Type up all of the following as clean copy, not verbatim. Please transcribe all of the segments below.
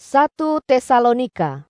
1 Tesalonika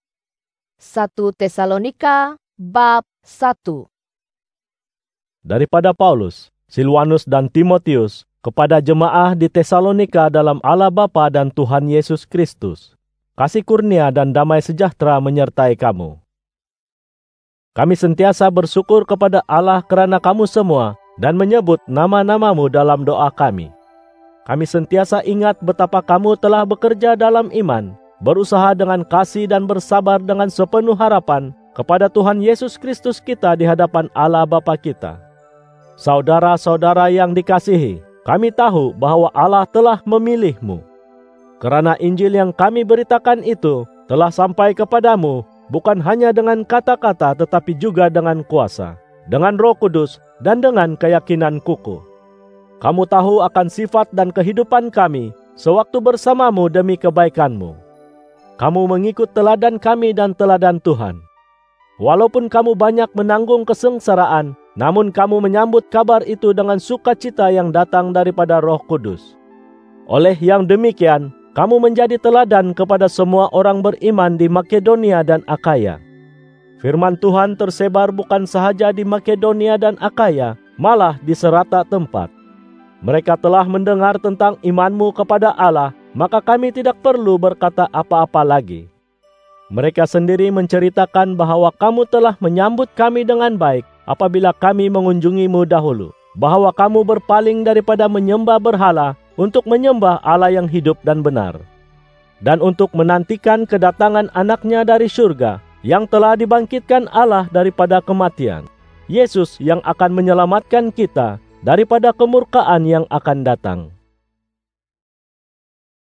bab 1. Daripada Paulus, Silwanus dan Timotius kepada jemaah di Tesalonika dalam Allah Bapa dan Tuhan Yesus Kristus. Kasih kurnia dan damai sejahtera menyertai kamu. Kami sentiasa bersyukur kepada Allah kerana kamu semua dan menyebut nama-namamu dalam doa kami. Kami sentiasa ingat betapa kamu telah bekerja dalam iman, berusaha dengan kasih dan bersabar dengan sepenuh harapan kepada Tuhan Yesus Kristus kita di hadapan Allah Bapa kita. Saudara-saudara yang dikasihi, kami tahu bahwa Allah telah memilihmu. Kerana Injil yang kami beritakan itu telah sampai kepadamu bukan hanya dengan kata-kata tetapi juga dengan kuasa, dengan Roh Kudus dan dengan keyakinan kukuh. Kamu tahu akan sifat dan kehidupan kami sewaktu bersamamu demi kebaikanmu. Kamu mengikut teladan kami dan teladan Tuhan. Walaupun kamu banyak menanggung kesengsaraan, namun kamu menyambut kabar itu dengan sukacita yang datang daripada Roh Kudus. Oleh yang demikian, kamu menjadi teladan kepada semua orang beriman di Makedonia dan Akaya. Firman Tuhan tersebar bukan sahaja di Makedonia dan Akaya, malah di serata tempat. Mereka telah mendengar tentang imanmu kepada Allah, maka kami tidak perlu berkata apa-apa lagi. Mereka sendiri menceritakan bahwa kamu telah menyambut kami dengan baik apabila kami mengunjungimu dahulu, bahwa kamu berpaling daripada menyembah berhala untuk menyembah Allah yang hidup dan benar, dan untuk menantikan kedatangan anaknya dari surga yang telah dibangkitkan Allah daripada kematian, Yesus yang akan menyelamatkan kita daripada kemurkaan yang akan datang.